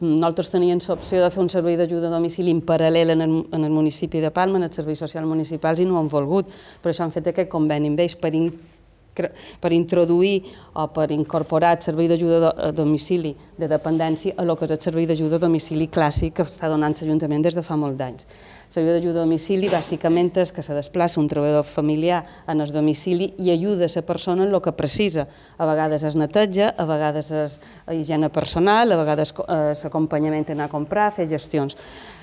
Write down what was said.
Nosaltres teníem l'opció de fer un servei d'ajuda a domicili en paral·lel en el municipi de Palma, en els serveis socials municipals, i no ho han volgut. Per això han fet aquest conveni amb ells per introduir o per incorporar el servei d'ajuda a domicili de dependència a el que és el servei d'ajuda a domicili clàssic que està donant l'Ajuntament des de fa molts d'anys. El servei d'ajuda a domicili bàsicament és que se desplaça un treballador familiar en el domicili i ajuda a la persona en el que precisa. A vegades es neteja, a vegades és higiene personal, a vegades l'acompanyament a anar a comprar, fer gestions.